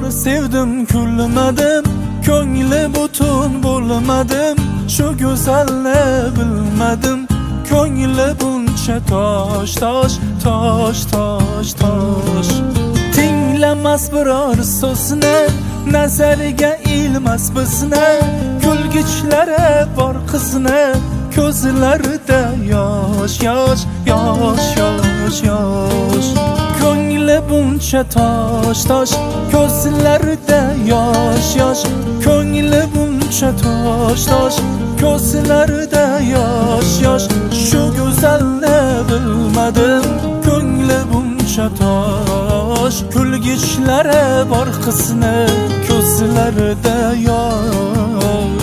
sevdim kulmadim, ko'ngli butun bo'lmadim, shu go'zalni bilmadim, ko'ngli buncha tosh tosh tosh tosh tosh. Tinglamas biror so'zni, nazariga ilmas bizni, kulgichlari bor qizni, ko'zlarida yosh yosh yosh yosh yosh. Ko'ngli buncha tosh tosh, ko'zlarida yosh yosh, ko'ngli buncha tosh tosh, ko'zlarida yosh yosh. Shu go'zalni bilmadim, ko'ngli buncha tosh, kulgichlari bor qizni, ko'zlarida yosh.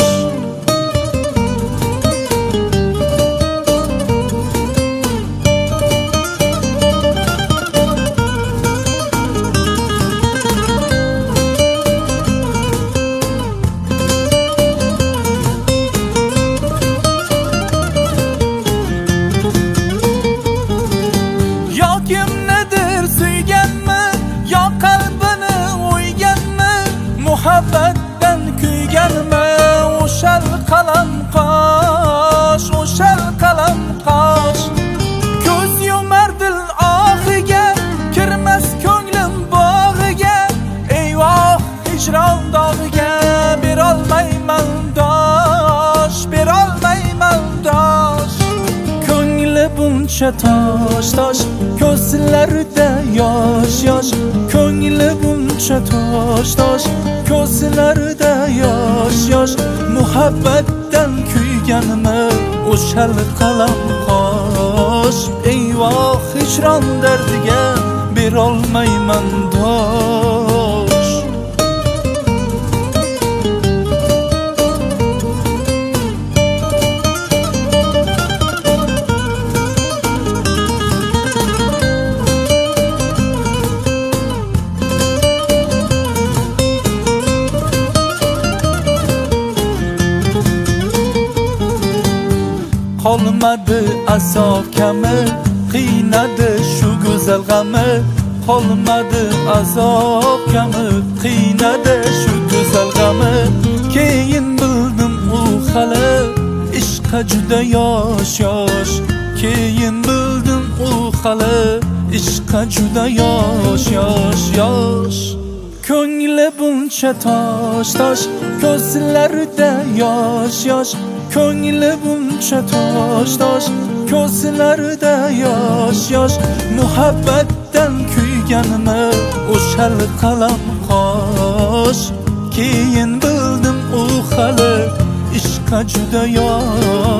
Muhabbatdan kuyganmi, o'shal qalam qosh, o'shal qalam qosh. Ko'z yumar dil oxiga, kirmas ko'nglim bog'iga, eyvoh hijron dog'iga, berolmayman dosh, berolmayman dosh. Ko'ngli buncha tosh tosh, ko'zlarida yosh yosh, ko'ngli buncha tosh tosh, ko'zlarida yosh yosh. Muhabbatdan kuyganmi, o'shal qalam qosh, eyvoh hijron dardiga, berolmayman dosh. Qolmadi azob kami, qiynadi shu go'zal g'ami. Qolmadi azob kami, qiynadi shu go'zal g'ami. Keyin bildim u hali ishqa juda yosh yosh, keyin bildim u hali ishqa juda yosh yosh yosh. Ko'ngli buncha tosh tosh, ko'zlarida yosh yosh, ko'ngli buncha tosh tosh, ko'zlarida yosh yosh. Muhabbatdan kuyganmi, o'shal qalam qosh, keyin bildim u hali ishqa juda yosh.